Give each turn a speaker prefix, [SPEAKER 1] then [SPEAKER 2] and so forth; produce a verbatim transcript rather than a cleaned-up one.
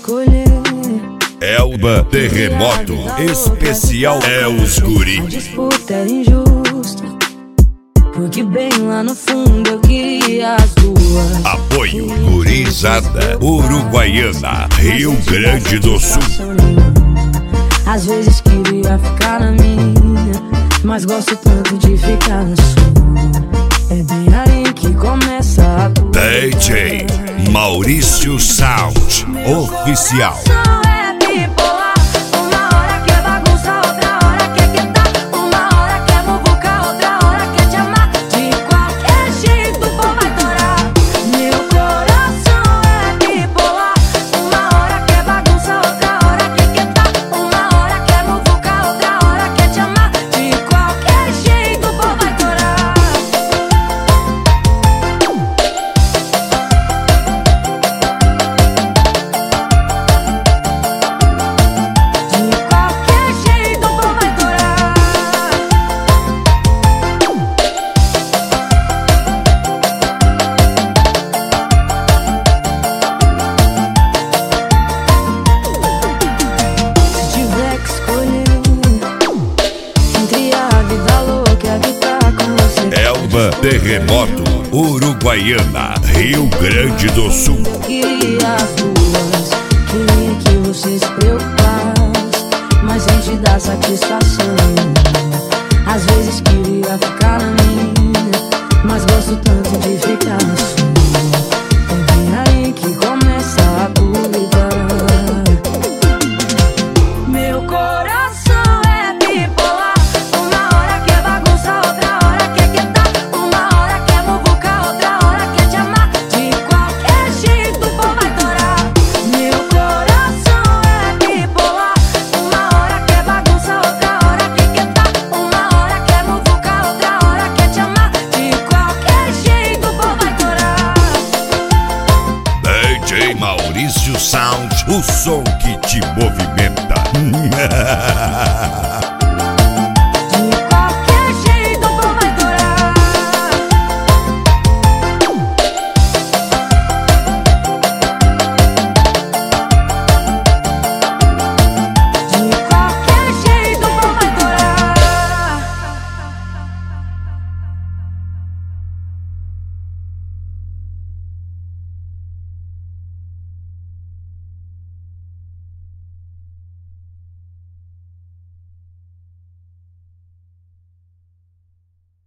[SPEAKER 1] escolher.
[SPEAKER 2] Elba Terremoto, especial é os guri.
[SPEAKER 1] A disputa é injusta, porque bem lá no fundo eu queria as duas.
[SPEAKER 2] Apoio Gurizada Uruguaiana, Rio Grande do Sul.
[SPEAKER 1] Às vezes queria ficar na minha, mas gosto tanto de ficar na sua. É bem aí que começa a tua.
[SPEAKER 2] D J Maurício Sound Oficial. Elba Terremoto Uruguaiana, Rio Grande do Sul.
[SPEAKER 1] Queria as duas, queria que você se preocupasse, mas sem te dar satisfação. Às vezes queria ficar na minha, mas gosto tanto de ficar na sua.